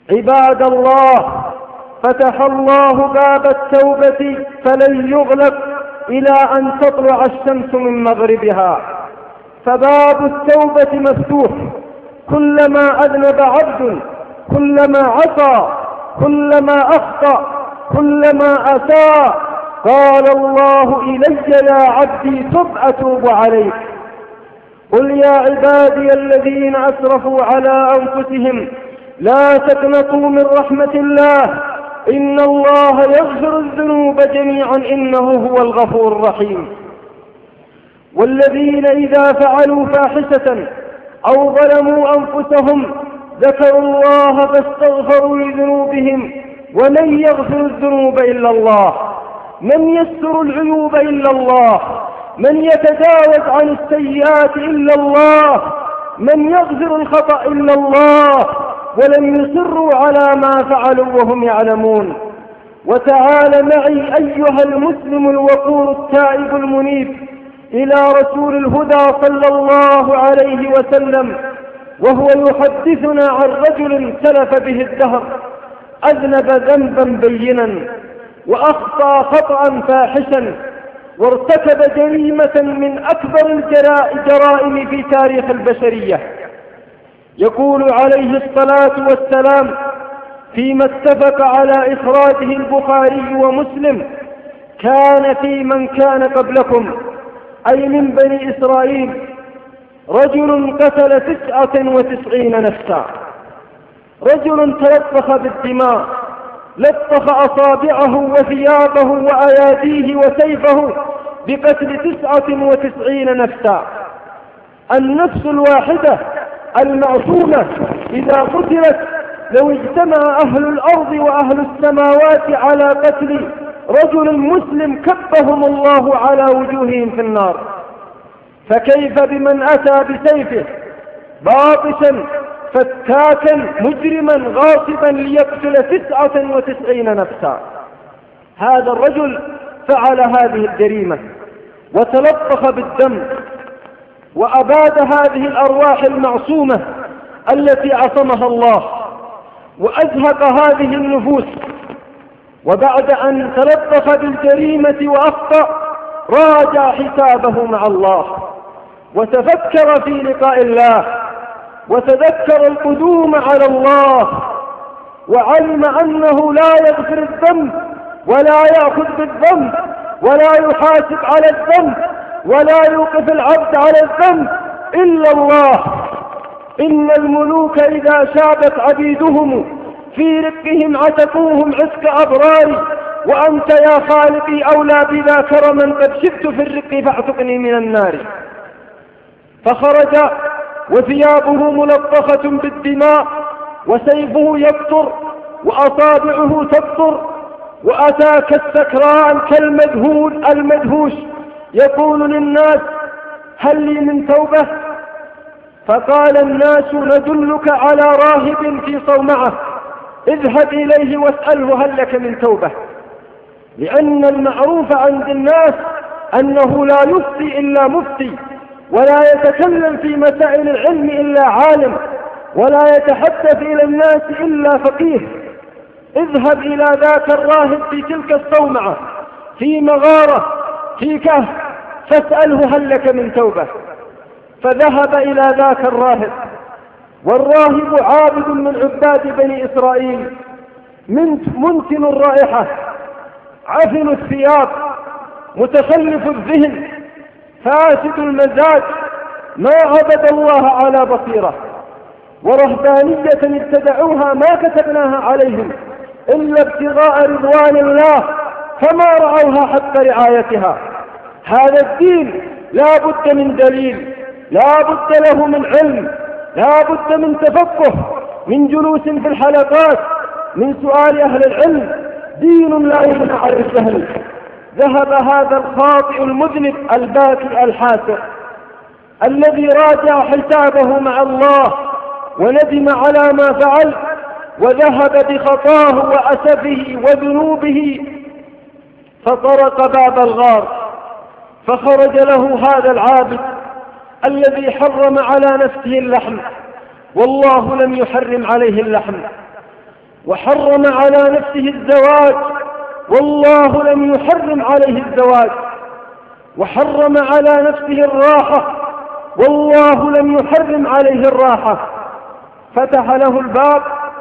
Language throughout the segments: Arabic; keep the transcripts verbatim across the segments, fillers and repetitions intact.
عباد الله، فتح الله باب التوبة فلن يغلق إلى أن تطلع الشمس من مغربها، فباب التوبة مفتوح كلما أذنب عبد، كلما عصى، كلما أخطأ، كلما أساء قال الله إلي يا عبدي تب أتوب عليك. قل يا عبادي الذين أسرفوا على أنفسهم لا تقنطوا من رحمة الله إن الله يغفر الذنوب جميعا إنه هو الغفور الرحيم. والذين إذا فعلوا فاحشة أو ظلموا أنفسهم ذكروا الله فاستغفروا لذنوبهم ومن يغفر الذنوب إلا الله، من يستر العيوب إلا الله، من يتجاوز عن السيئات إلا الله، من يغفر الخطأ إلا الله، ولم يصروا على ما فعلوا وهم يعلمون. وتعال معي أيها المسلم الوقور التائب المنيب إلى رسول الهدى صلى الله عليه وسلم وهو يحدثنا عن رجل سلف به الدهر، أذنب ذنبا بينا وأخطأ خطأ فاحشا وارتكب جريمة من أكبر الجرائم في تاريخ البشرية. يقول عليه الصلاة والسلام فيما اتفق على إخراجه البخاري ومسلم: كان في من كان قبلكم أي من بني إسرائيل رجل قتل تسعة وتسعين نفسا، رجل تلطخ بالدماء، لطخ أصابعه وثيابه وأياديه وسيفه بقتل تسعة وتسعين نفسا. النفس الواحدة المعصومة إذا قتلت لو اجتمع أهل الأرض وأهل السماوات على قتل رجل مسلم كبهم الله على وجوههم في النار، فكيف بمن أتى بسيفه باطشا فتاكا مجرما غاصبا ليقتل تسعة وتسعين نفسا؟ هذا الرجل فعل هذه الجريمة وتلطخ بالدم وأباد هذه الأرواح المعصومة التي عصمها الله وأزهق هذه النفوس، وبعد أن تلطخ بالجريمة وأخطأ راجع حسابه مع الله وتفكر في لقاء الله وتذكر القدوم على الله وعلم أنه لا يغفر الذنب ولا يأخذ بالذنب ولا يحاسب على الذنب ولا يوقف العبد على الذنب إلا الله. إن الملوك إذا شابت عبيدهم في رقهم عتقوهم عتق أبراري، وأنت يا خالقي أولى بذا كرما قد شبت في الرق فاعتقني من النار. فخرج وثيابه ملطخة بالدماء وسيفه يقطر وأصابعه تقطر، وأتى كالسكران كالمذهول المدهوش يقول للناس: هل لي من توبة؟ فقال الناس: ندلك على راهب في صومعة، اذهب إليه واسأله هل لك من توبة. لأن المعروف عند الناس أنه لا يفتي إلا مفتي، ولا يتكلم في مسائل العلم إلا عالم، ولا يتحدث إلى الناس إلا فقيه. اذهب إلى ذاك الراهب في تلك الصومعة في مغارة في كهف فاسأله هل لك من توبة. فذهب إلى ذاك الراهب، والراهب عابد من عباد بني إسرائيل، منتن الرائحة، عفن الثياب، متخلف الذهن، فاسد المزاج، ما عبد الله على بصيرة، ورهبانية ابتدعوها ما كتبناها عليهم إلا ابتغاء رضوان الله، فما رعوها حق رعايتها. هذا الدين لا بد من دليل، لا بد له من علم، لا بد من تفقه، من جلوس في الحلقات، من سؤال أهل العلم. دين لا يبنى على الجهل. ذهب هذا الخاطئ المذنب الباكي الحاسر الذي راجع حسابه مع الله وندم على ما فعل، وذهب بخطاه وأسفه وذنوبه فطرق باب الغار، فخرج له هذا العابد الذي حرم على نفسه اللحم والله لم يحرم عليه اللحم، وحرم على نفسه الزواج والله لم يحرم عليه الزواج، وحرم على نفسه الراحة والله لم يحرم عليه الراحة، فتح له الباب،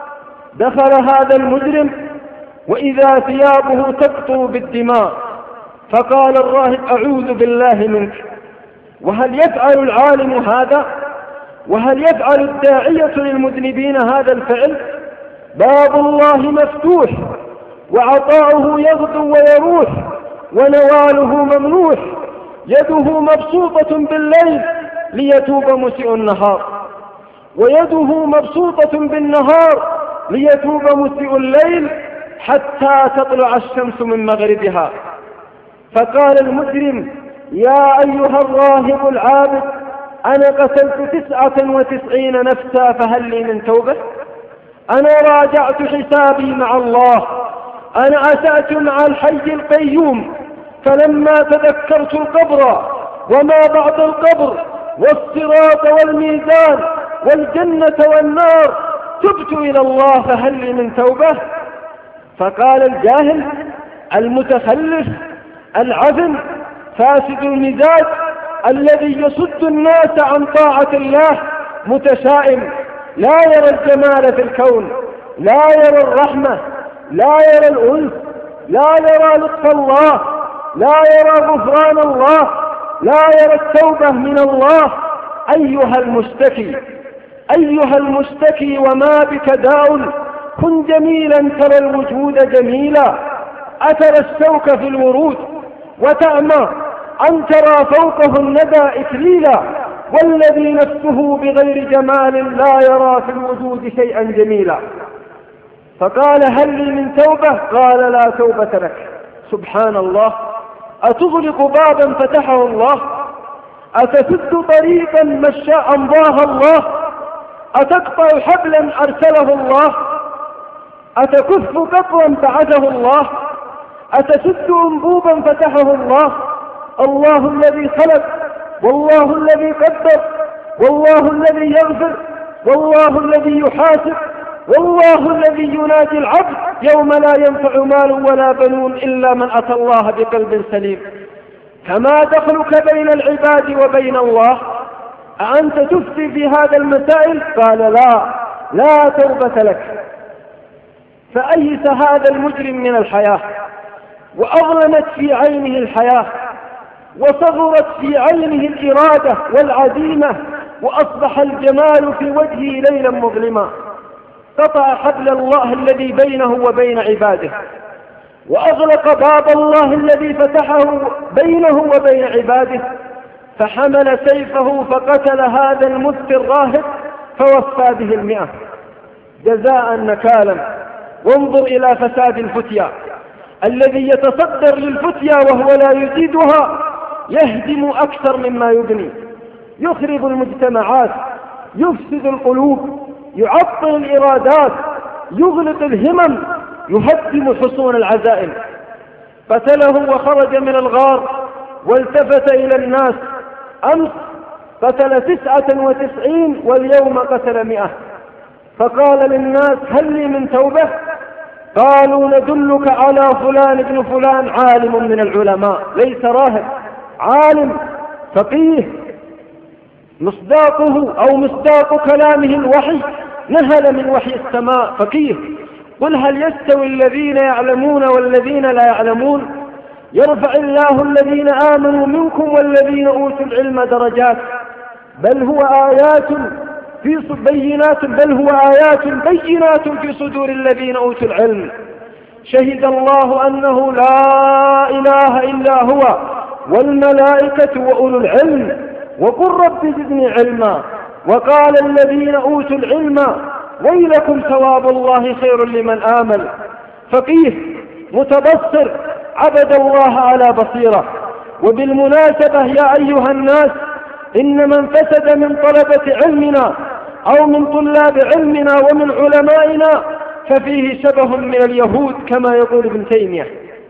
دخل هذا المجرم وإذا ثيابه تقطر بالدماء، فقال الراهب أعوذ بالله منك. وهل يفعل العالم هذا؟ وهل يفعل الداعية للمذنبين هذا الفعل؟ باب الله مفتوح وعطاؤه يغدو ويروح ونواله ممنوح، يده مبسوطة بالليل ليتوب مسيء النهار، ويده مبسوطة بالنهار ليتوب مسيء الليل حتى تطلع الشمس من مغربها. فقال المجرم يا أيها الراهب العابد أنا قتلت تسعة وتسعين نفسا فهل لي من توبة؟ أنا راجعت حسابي مع الله، أنا أسأت مع الحي القيوم، فلما تذكرت القبر وما بعد القبر والصراط والميزان والجنة والنار تبت إلى الله فهل لي من توبة؟ فقال الجاهل المتخلف العزم فاسد المزاج الذي يصد الناس عن طاعة الله متشائم، لا يرى الجمال في الكون، لا يرى الرحمة، لا يرى الأنس، لا يرى لطف الله، لا يرى غفران الله، لا يرى التوبة من الله. أيها المشتكي أيها المشتكي وما بك داء كن جميلا ترى الوجود جميلا، أثر الشوك في الورود وتأمى أن ترى فوقه الندى إكليلا، والذي نفسه بغير جمال لا يرى في الوجود شيئا جميلا. فقال هل لي من توبة؟ قال لا توبة لك. سبحان الله، أتغلق بابا فتحه الله؟ أتسد طريقا مشاء أمضاها الله؟ أتقطع حبلا أرسله الله؟ أتكف قطرا بعثه الله؟ أتسد أنبوبا فتحه الله؟ الله الذي خلق، والله الذي قدر، والله الذي يغفر، والله الذي يحاسب، والله الذي ينادي العبد يوم لا ينفع مال ولا بنون إلا من أتى الله بقلب سليم. كما دخلك بين العباد وبين الله؟ أأنت تفتي في هذا المسائل؟ قال لا لا توبة لك. فأيس هذا المجرم من الحياة، وأظلمت في عينه الحياة، وصغرت في عينه الإرادة والعزيمة، وأصبح الجمال في وجهه ليلا مظلما. قطع حبل الله الذي بينه وبين عباده، وأغلق باب الله الذي فتحه بينه وبين عباده، فحمل سيفه فقتل هذا المفتي الراهب فوفى به المئة جزاء نكالا. وانظر إلى فساد الفتيا الذي يتصدر للفتيا وهو لا يزيدها، يهدم أكثر مما يبني، يخرب المجتمعات، يفسد القلوب، يعطل الإرادات، يغلق الهمم، يهدم حصون العزائم. قتله وخرج من الغار والتفت إلى الناس. أمس قتل تسعة وتسعين واليوم قتل مئة، فقال للناس هل لي من توبة؟ قالوا ندلك على فلان ابن فلان عالم من العلماء، ليس راهب، عالم فقيه، مصداقه أو مصداق كلامه الوحي، نهل من وحي السماء، فقيه. قل هل يستوي الذين يعلمون والذين لا يعلمون؟ يرفع الله الذين آمنوا منكم والذين أوتوا العلم درجات، بل هو آيات في بينات بل هو آيات بينات في صدور الذين أوتوا العلم. شهد الله أنه لا إله إلا هو والملائكة وأولو العلم وقل رب زدني علما. وقال الذين أوتوا العلم ويلكم ثواب الله خير لمن آمن. فقيه متبصر عبد الله على بصيرة. وبالمناسبة يا أيها الناس، إن من فسد من طلبة علمنا أو من طلاب علمنا ومن علمائنا ففيه شبه من اليهود كما يقول ابن تيمية،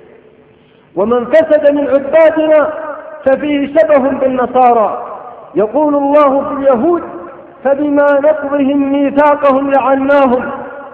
ومن فسد من عبادنا ففيه شبه بالنصارى. يقول الله في اليهود فبما نقضهم ميثاقهم لعناهم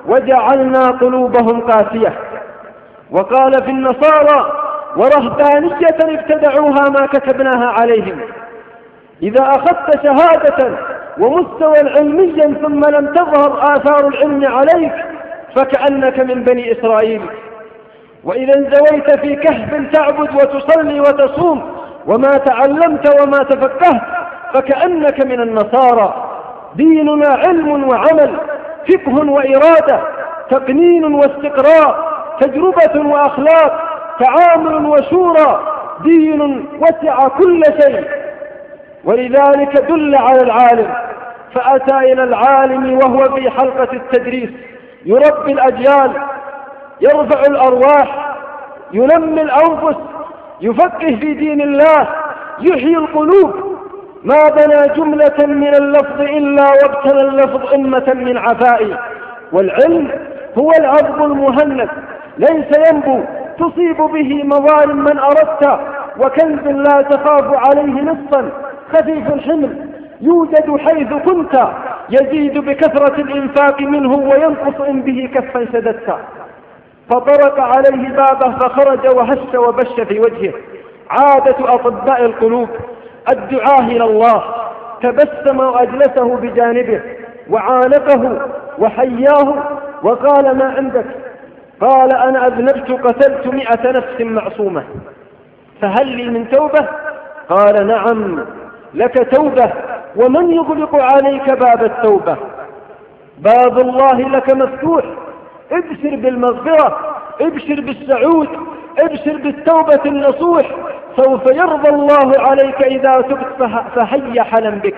وجعلنا قلوبهم قاسية. وقال في النصارى ورهبانية ابتدعوها ما كتبناها عليهم. إذا أخذت شهادة ومستوى علميا ثم لم تظهر آثار العلم عليك فكأنك من بني إسرائيل. وإذا انزويت في كهف تعبد وتصلي وتصوم وما تعلمت وما تفقهت فكأنك من النصارى. ديننا علم وعمل، فقه وإرادة، تقنين واستقراء، تجربة وأخلاق، تعامل وشورى. دين وسع كل شيء. ولذلك دل على العالم فأتى إلى العالم وهو في حلقة التدريس يربي الأجيال، يرفع الأرواح، ينمي الأنفس، يفقه في دين الله، يحيي القلوب. ما بنى جملة من اللفظ إلا وابتلى اللفظ أمة من عفائي. والعلم هو العذب المهند ليس ينبو تصيب به مظالم من أردت، وكنز لا تخاف عليه نصا خفيف الحمل يوجد حيث كنت، يزيد بكثرة الإنفاق منه وينقص إن به كفا سددت. فطرق عليه بابه فخرج وهش وبش في وجهه. عادة أطباء القلوب الدعاء إلى الله. تبسم وأجلسه بجانبه وعانقه وحياه وقال ما عندك؟ قال أنا أذنبت قتلت مئة نفس معصومة فهل لي من توبة؟ قال نعم لك توبة، ومن يغلق عليك باب التوبة؟ باب الله لك مفتوح. ابشر بالمغفرة، ابشر بالسعود، ابشر بالتوبة النصوح. سوف يرضى الله عليك إذا تبت فهيا حلا بك.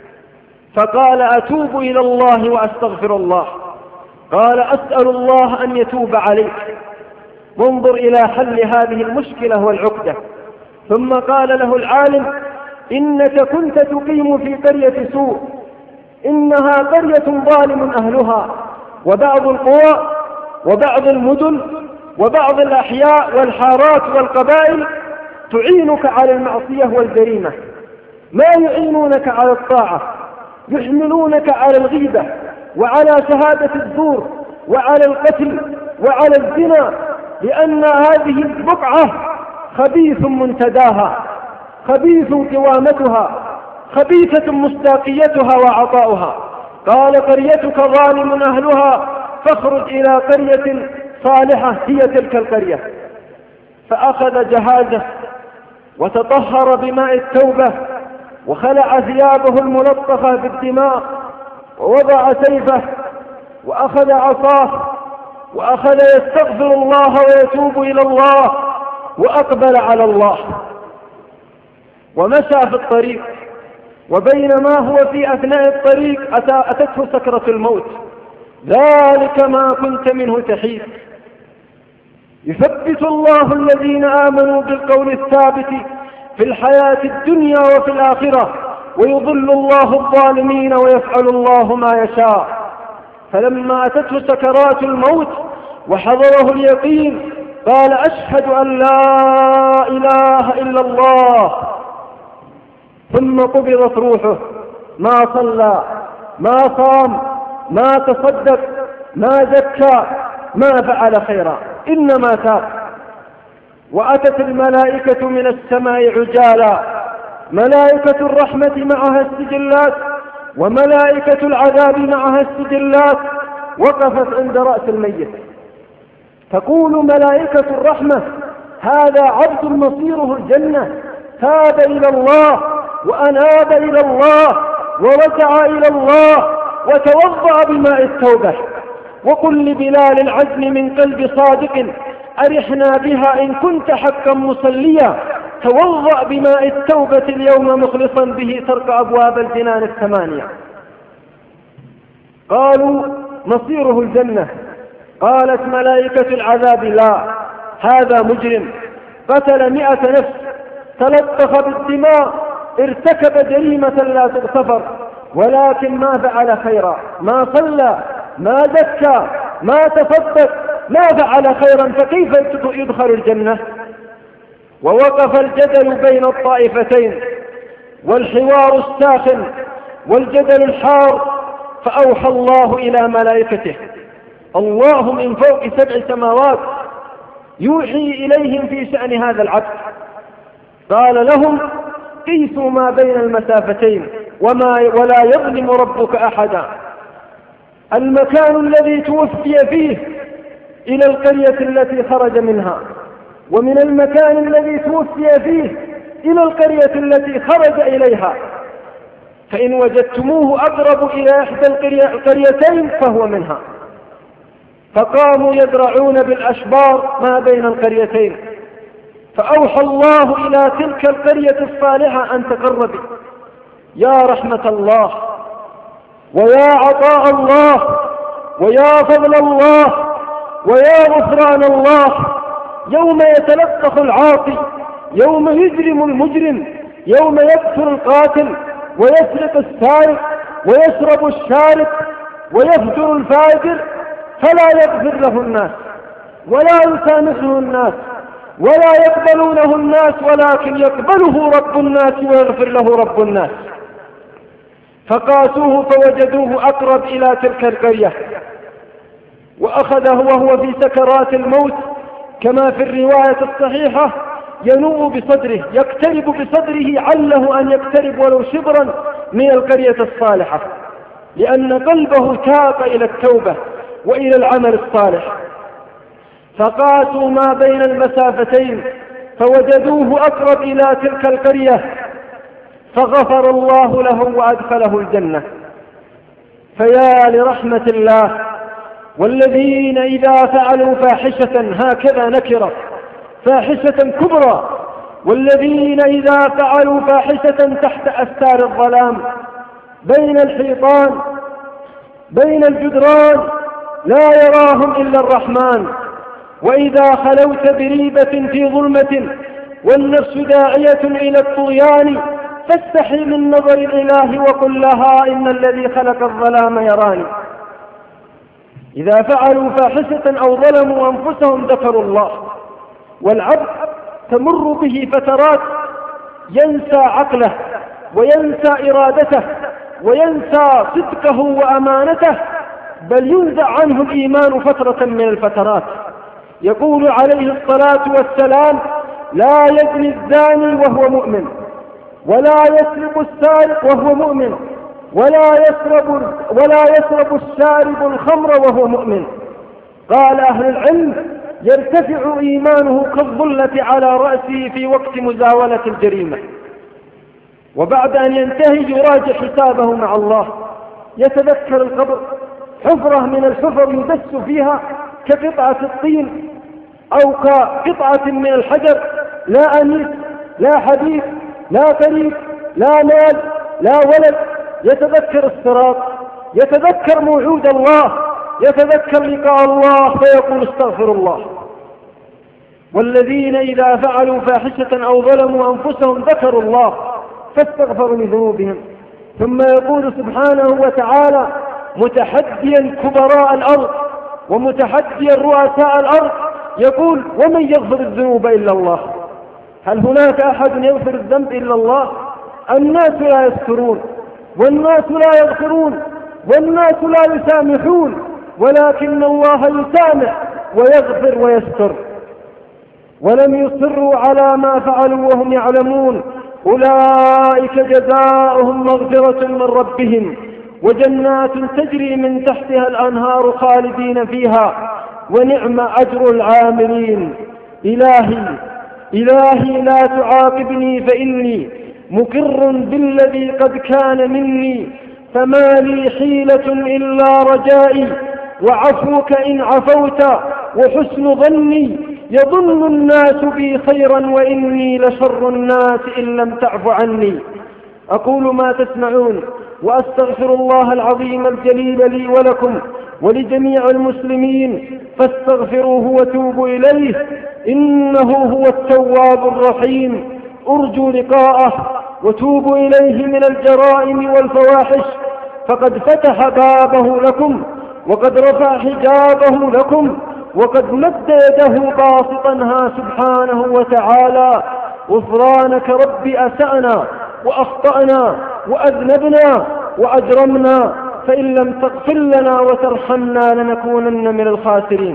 فقال أتوب إلى الله وأستغفر الله. قال أسأل الله أن يتوب عليك. وانظر إلى حل هذه المشكلة والعقدة. ثم قال له العالم إنك كنت تقيم في قرية سوء، إنها قرية ظالم أهلها، وبعض القرى وبعض المدن وبعض الأحياء والحارات والقبائل تعينك على المعصية والجريمة، ما يعينونك على الطاعة، يحملونك على الغيبة وعلى شهادة الزور وعلى القتل وعلى الزنا، لأن هذه البقعة خبيث منتداها، خبيث قوامتها، خبيثة مستاقيتها وعطاؤها. قال قريتك ظالم أهلها فاخرج إلى قرية صالحة هي تلك القرية. فأخذ جهازه وتطهر بماء التوبة وخلع ثيابه الملطخة بالدماء ووضع سيفه وأخذ عصاه وأخذ يستغفر الله ويتوب إلى الله وأقبل على الله ومشى في الطريق. وبينما هو في أثناء الطريق أتته سكرة الموت. ذلك ما كنت منه تحيد. يثبت الله الذين آمنوا بالقول الثابت في الحياة الدنيا وفي الآخرة ويضل الله الظالمين ويفعل الله ما يشاء. فلما أتته سكرات الموت وحضره اليقين قال أشهد أن لا إله إلا الله، ثم قبضت روحه. ما صلى، ما صام، ما تصدق، ما زكى، ما فعل خيرا، إنما تاب. وأتت الملائكة من السماء عجالا، ملائكة الرحمة معها السجلات وملائكة العذاب معها السجلات، وقفت عند رأس الميت تقول ملائكة الرحمة هذا عبد مصيره الجنة، تاب إلى الله وأناب إلى الله ورجع إلى الله وتوضأ بماء التوبة. وقل لبلال العزم من قلب صادق أرحنا بها إن كنت حقا مصليا، توضأ بماء التوبة اليوم مخلصا به ترك أبواب الجنان الثمانية. قالوا مصيره الجنة. قالت ملائكة العذاب لا، هذا مجرم قتل مئة نفس، تلطخ بالدماء، ارتكب جريمة لا تغتفر، ولكن ما فعل خيرا، ما صلى، ما زكى، ما تصدق، ما فعل خيرا، فكيف يدخل الجنة؟ ووقف الجدل بين الطائفتين والحوار الساخن والجدل الحار. فأوحى الله إلى ملائكته الله من فوق سبع سماوات يوحي إليهم في شأن هذا العبد. قال لهم قيسوا ما بين المسافتين وما ولا يظلم ربك أحدا. المكان الذي توفي فيه إلى القرية التي خرج منها، ومن المكان الذي توفي فيه إلى القرية التي خرج إليها، فإن وجدتموه أقرب إلى إحدى القريتين فهو منها. فقاموا يدرعون بالأشبار ما بين القريتين، فأوحى الله إلى تلك القرية الصالحة أن تقربي. يا رحمة الله ويا عطاء الله ويا فضل الله ويا غفران الله، يوم يتلطخ العاصي، يوم يجرم المجرم، يوم يقتل القاتل ويسرق السارق ويشرب الشارب ويفجر الفاجر، فلا يغفر له الناس ولا يسامحه الناس ولا يقبلونه الناس، ولكن يقبله رب الناس ويغفر له رب الناس. فقاسوه فوجدوه أقرب إلى تلك القرية، وأخذه وهو في سكرات الموت كما في الرواية الصحيحة ينوء بصدره، يقترب بصدره عله أن يقترب ولو شبرا من القرية الصالحة، لأن قلبه تاب إلى التوبة وإلى العمل الصالح. فقاسوا ما بين المسافتين فوجدوه أقرب إلى تلك القرية، فغفر الله له وأدخله الجنة. فيا لرحمة الله، والذين إذا فعلوا فاحشة، هكذا نكرة، فاحشة كبرى، والذين إذا فعلوا فاحشة تحت أستار الظلام بين الحيطان بين الجدران لا يراهم إلا الرحمن، وإذا خلوت بريبة في ظلمة والنفس داعية إلى الطغيان فاستحي من نظر الإله وقل لها إن الذي خلق الظلام يراني. إذا فعلوا فاحشة أو ظلموا أنفسهم ذكروا الله، والعبد تمر به فترات ينسى عقله وينسى إرادته وينسى صدقه وأمانته، بل ينزع عنه الإيمان فترة من الفترات. يقول عليه الصلاة والسلام: لا يزني الزاني وهو مؤمن، ولا يسرق السارق وهو مؤمن، ولا يشرب ولا يشرب الشارب الخمر وهو مؤمن. قال أهل العلم: يرتفع إيمانه كالظلة على رأسه في وقت مزاولة الجريمة، وبعد أن ينتهي يراجع حسابه مع الله، يتذكر القبر، حفرة من الحفر يدس فيها كقطعة الطين أو كقطعة من الحجر، لا أنيس لا حديث لا طريق لا مال لا ولد. يتذكر الصراط، يتذكر موعود الله، يتذكر لقاء الله، فيقول: استغفر الله. والذين إذا فعلوا فاحشة أو ظلموا أنفسهم ذكروا الله فاستغفروا لذنوبهم. ثم يقول سبحانه وتعالى متحديا كبراء الأرض ومتحديا رؤساء الأرض، يقول: ومن يغفر الذنوب إلا الله؟ هل هناك أحد يغفر الذنب إلا الله؟ الناس لا يذكرون، والناس لا يغفرون، والناس لا يسامحون، ولكن الله يسامح ويغفر ويستر. ولم يصروا على ما فعلوا وهم يعلمون، أولئك جزاؤهم مغفرة من ربهم وجنات تجري من تحتها الأنهار خالدين فيها ونعم أجر العاملين. إلهي إلهي لا تعاقبني فإني مقر بالذي قد كان مني، فما لي حيلة إلا رجائي وعفوك إن عفوت وحسن ظني. يظن الناس بي خيرا وإني لشر الناس إن لم تعف عني. أقول ما تسمعون وأستغفر الله العظيم الجليل لي ولكم ولجميع المسلمين، فاستغفروه وتوبوا إليه، إنه هو التواب الرحيم. أرجو لقاءه وتوبوا إليه من الجرائم والفواحش، فقد فتح بابه لكم وقد رفع حجابه لكم وقد مد يده باسطنها سبحانه وتعالى. غفرانك رب أسأنا وأخطأنا وأذنبنا وأجرمنا، فإن لم تغفر لنا وترحمنا لنكونن من الخاسرين.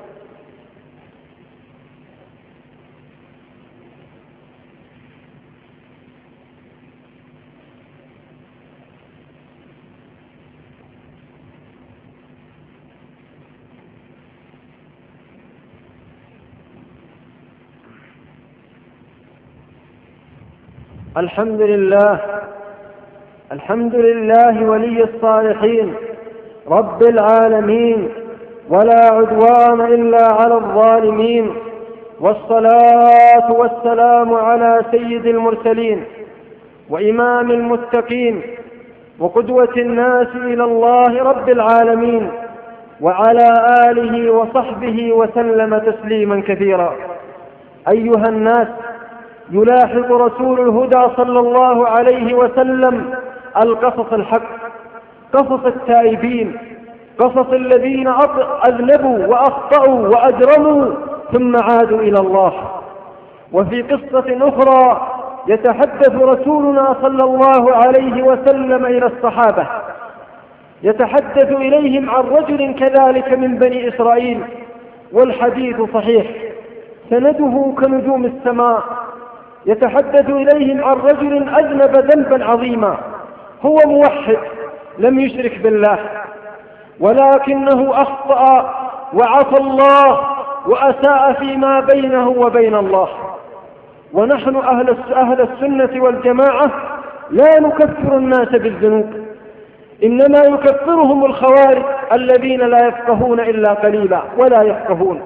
الحمد لله الحمد لله ولي الصالحين رب العالمين، ولا عدوان إلا على الظالمين، والصلاة والسلام على سيد المرسلين وإمام المتقين وقدوة الناس إلى الله رب العالمين، وعلى آله وصحبه وسلم تسليما كثيرا. أيها الناس، يلاحظ رسول الهدى صلى الله عليه وسلم القصص الحق، قصص التائبين، قصص الذين أذنبوا وأخطأوا وأجرموا ثم عادوا إلى الله. وفي قصة أخرى يتحدث رسولنا صلى الله عليه وسلم إلى الصحابة، يتحدث إليهم عن رجل كذلك من بني إسرائيل، والحديث صحيح سنده كنجوم السماء. يتحدث إليهم عن رجل أذنب ذنبا عظيما، هو موحد لم يشرك بالله، ولكنه أخطأ وعصى الله وأساء فيما بينه وبين الله. ونحن أهل أهل السنة والجماعة لا نكفر الناس بالذنوب، إنما يكفرهم الخوارج الذين لا يفقهون إلا قليلا ولا يفقهون.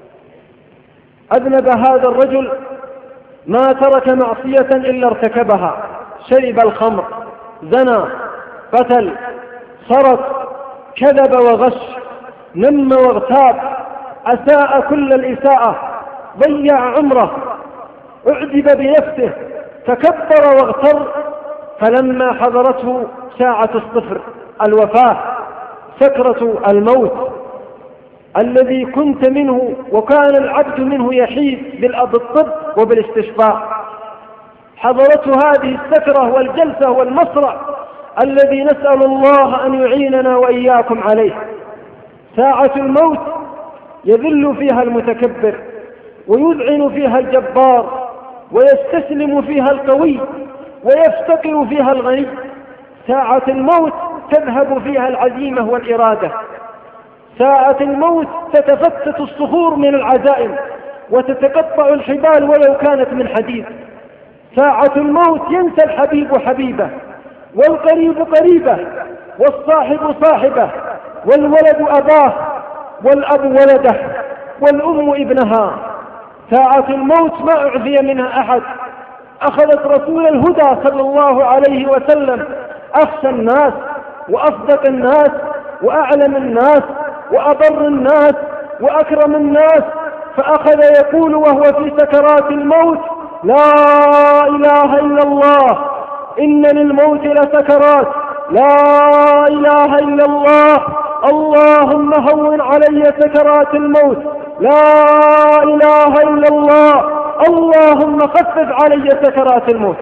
أذنب هذا الرجل ما ترك معصية إلا ارتكبها، شرب الخمر، زنى، قتل، سرق، كذب وغش، نم واغتاب، أساء كل الإساءة، ضيع عمره، أعجب بنفسه، تكبر واغتر. فلما حضرته ساعة الصفر، الوفاة، سكرة الموت الذي كنت منه وكان العبد منه يحيد بالطب وبالاستشفاء، حضرته هذه السكرة والجلسة والمصرع الذي نسأل الله أن يعيننا وإياكم عليه. ساعة الموت يذل فيها المتكبر، ويذعن فيها الجبار، ويستسلم فيها القوي، ويفتقر فيها الغني. ساعة الموت تذهب فيها العزيمة والإرادة. ساعة الموت تتفتت الصخور من العزائم، وتتقطع الحبال ولو كانت من حديد. ساعة الموت ينسى الحبيب حبيبه، والقريب قريبه، والصاحب صاحبه، والولد أباه، والأب ولده، والأم ابنها. ساعة الموت ما أعفي منها أحد. أخذت رسول الهدى صلى الله عليه وسلم أخشى الناس وأصدق الناس وأعلم الناس وأبر الناس وأكرم الناس، فأخذ يقول وهو في سكرات الموت: لا إله إلا الله، إن للموت لسكرات، لا إله إلا الله، اللهم هون علي سكرات الموت، لا إله إلا الله، اللهم خفف علي سكرات الموت.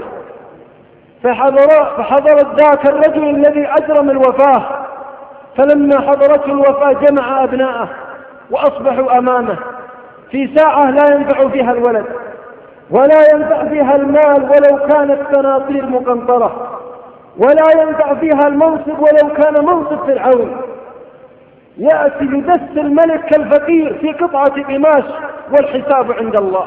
فحضر فحضرت ذاك الرجل الذي أجرم الوفاة، فلما حضرته الوفاة جمع أبناءه وأصبحوا أمامه في ساعة لا ينفع فيها الولد ولا ينفع فيها المال ولو كانت قناطير مقنطرة، ولا ينفع فيها المنصب ولو كان منصب فرعون. يأتي يدس الملك كالفقير في قطعة قماش والحساب عند الله.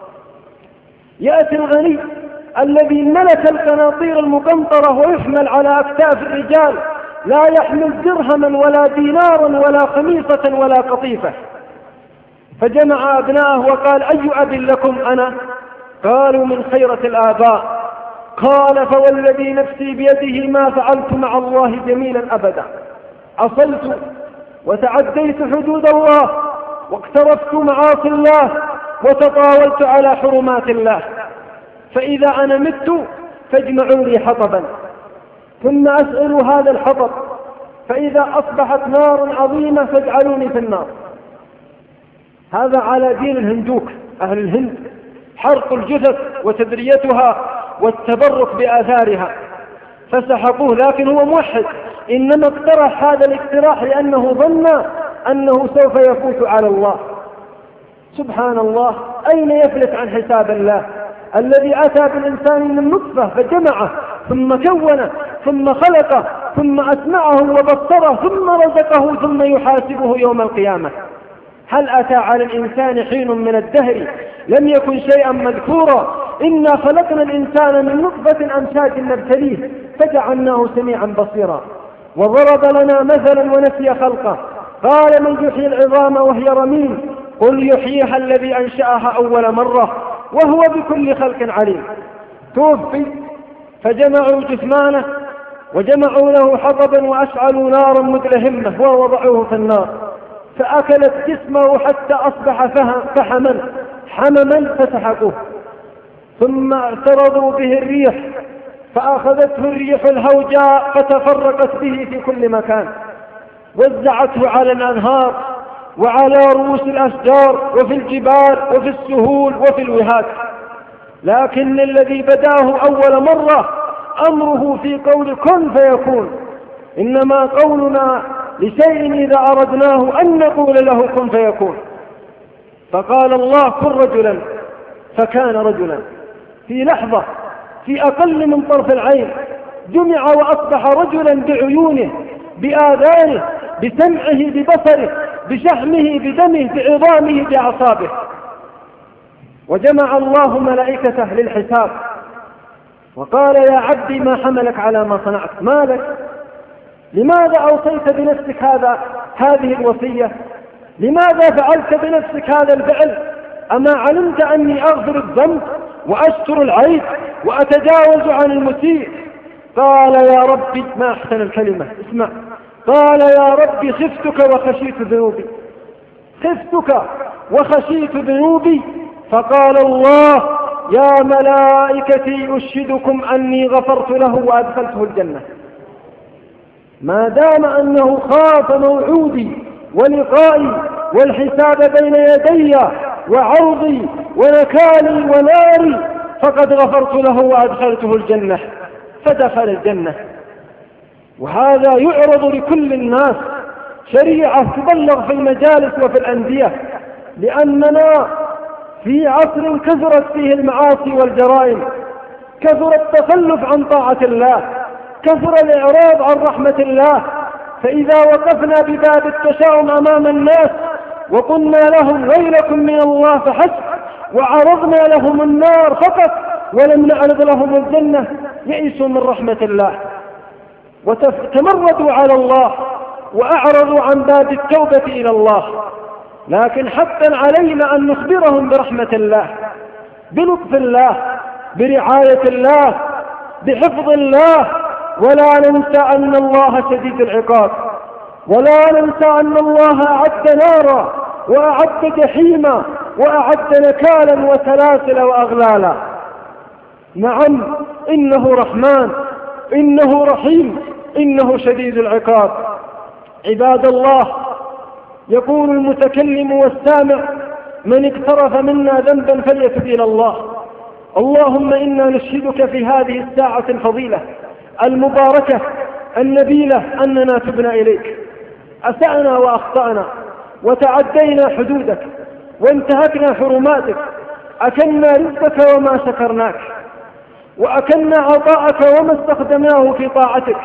يأتي الغني الذي ملك القناطير المقنطرة ويحمل على أكتاف الرجال، لا يحمل درهما ولا دينارا ولا خميصة ولا قطيفة. فجمع أبناءه وقال: أي أب لكم أنا؟ قالوا: من خيرة الآباء. قال: فوالذي نفسي بيده ما فعلت مع الله جميلا أبدا. عصيت وتعديت حدود الله، واقترفت معاصي الله، وتطاولت على حرمات الله. فإذا أنا مت فاجمعوا لي حطبا، ثم أسأل هذا الحطب، فإذا أصبحت نار عظيمة فاجعلوني في النار. هذا على دين الهندوك، أهل الهند، حرق الجثث وتدريتها والتبرك بآثارها. فسحقوه، لكن هو موحد إنما اقترح هذا الاقتراح لأنه ظن أنه سوف يفوت على الله. سبحان الله، أين يفلت عن حساب الله الذي أتى بالإنسان من نطفة فجمعه ثم كونه ثم خلقه ثم أسمعه وبصره ثم رزقه ثم يحاسبه يوم القيامة؟ هل أتى على الإنسان حين من الدهر لم يكن شيئا مذكورا؟ إنا خلقنا الإنسان من نطفة أمشاج نبتليه فجعلناه سميعا بصيرا. وضرب لنا مثلا ونسي خلقه قال من يحيي العظام وهي رميم قل يحييها الذي أنشأها أول مرة وهو بكل خلق عليم. توفي فجمعوا جثمانه وجمعوا له حطبا وأشعلوا نارا مدلهمة ووضعوه في النار فأكلت جسمه حتى أصبح فحما حمما فسحقوه، ثم اعترضوا به الريح فأخذته الريح الهوجاء فتفرقت به في كل مكان، وزعته على الأنهار وعلى رؤوس الأشجار وفي الجبال وفي السهول وفي الوهاد. لكن الذي بداه أول مرة أمره في قول كن فيكون، إنما قولنا لشيء إذا أردناه أن نقول له كن فيكون. فقال الله كن رجلا فكان رجلا، في لحظة في أقل من طرف العين جمع وأصبح رجلا بعيونه بآذانه بسمعه ببصره بشحمه بدمه بعظامه بأعصابه. وجمع الله ملائكته للحساب وقال يا عبدي ما حملك على ما صنعت، ما لك؟ لماذا أوصيت بنفسك هذا هذه الوصية؟ لماذا فعلت بنفسك هذا الفعل؟ أما علمت أني أغفر الذنب وأستر العيب وأتجاوز عن المسيء؟ قال يا ربي، ما أحسن الكلمة، اسمع، قال يا ربي خفتك وخشيت ذنوبي، خفتك وخشيت ذنوبي. فقال الله يا ملائكتي أشهدكم أني غفرت له وأدخلته الجنة. ما دام أنه خاف موعودي ولقائي والحساب بين يدي وعرضي ونكالي وناري فقد غفرت له وأدخلته الجنة، فدخل الجنة. وهذا يعرض لكل الناس، شريعة تبلغ في المجالس وفي الأندية، لأننا في عصر كثرت فيه المعاصي والجرائم، كثر التخلف عن طاعة الله، كثر الإعراض عن رحمة الله. فإذا وقفنا بباب التشاؤم أمام الناس وقلنا لهم ويلكم من الله فحسب وعرضنا لهم النار فقط ولم نعرض لهم الجنة يئسوا من رحمة الله وتمردوا على الله وأعرضوا عن باب التوبة إلى الله. لكن حقا علينا أن نخبرهم برحمة الله، بلطف الله، برعاية الله، بحفظ الله. ولا ننسى أن الله شديد العقاب، ولا ننسى أن الله أعد نارا وأعد جحيما وأعد نكالا وسلاسل وأغلالا. نعم إنه رحمن، إنه رحيم، إنه شديد العقاب. عباد الله، يقول المتكلم والسامع من اقترف منا ذنبا فليتب إلى الله. اللهم إنا نشهدك في هذه الساعة الفضيلة المباركة النبيلة أننا تبنا إليك، أسأنا وأخطأنا وتعدينا حدودك وانتهكنا حرماتك، أكلنا رزقك وما شكرناك، وأكلنا عطاءك وما استخدمناه في طاعتك،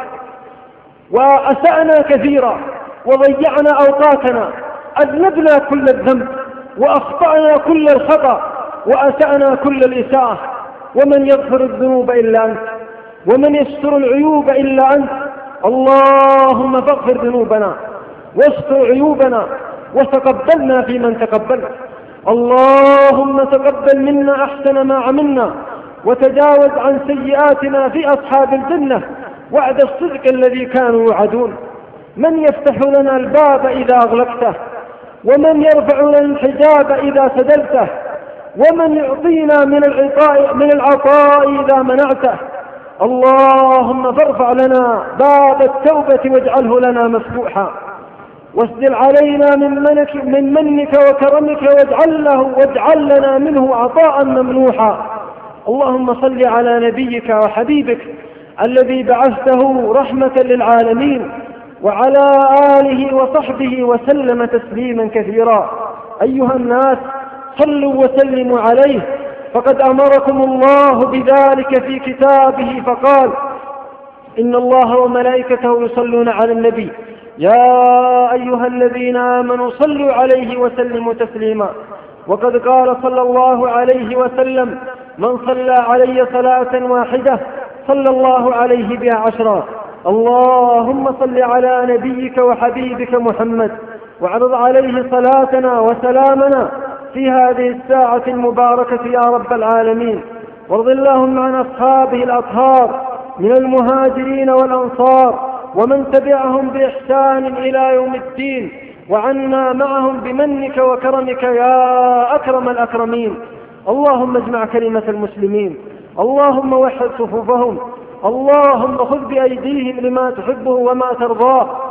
وأسأنا كثيرا وضيعنا أوقاتنا، أذنبنا كل الذنب وأخطأنا كل الخطأ وأسأنا كل الإساءة. ومن يغفر الذنوب إلا أنت، ومن يستر العيوب إلا أنت. اللهم فاغفر ذنوبنا واستر عيوبنا وتقبلنا في من تقبلت. اللهم تقبل منا أحسن ما عملنا وتجاوز عن سيئاتنا في أصحاب الجنة وعد الصدق الذي كانوا يوعدون. من يفتح لنا الباب إذا أغلقته، ومن يرفع لنا الحجاب إذا سدلته، ومن يعطينا من العطاء, من العطاء إذا منعته. اللهم فارفع لنا باب التوبة واجعله لنا مفتوحا، واسدل علينا من منك, من منك وكرمك واجعل, له واجعل لنا منه عطاء ممنوحا. اللهم صل على نبيك وحبيبك الذي بعثته رحمة للعالمين، وعلى آله وصحبه وسلم تسليما كثيرا. أيها الناس، صلوا وسلموا عليه، فقد أمركم الله بذلك في كتابه فقال: إن الله وملائكته يصلون على النبي يا أيها الذين آمنوا صلوا عليه وسلموا تسليما. وقد قال صلى الله عليه وسلم: من صلى علي صلاة واحدة صلى الله عليه بها عشرا. اللهم صل على نبيك وحبيبك محمد، وعرض عليه صلاتنا وسلامنا في هذه الساعة المباركة يا رب العالمين. وارض اللهم عن أصحابه الأطهار من المهاجرين والأنصار ومن تبعهم بإحسان إلى يوم الدين، وعنا معهم بمنك وكرمك يا أكرم الأكرمين. اللهم اجمع كلمة المسلمين، اللهم وحد صفوفهم، اللهم خذ بأيديهم لما تحبه وما ترضاه،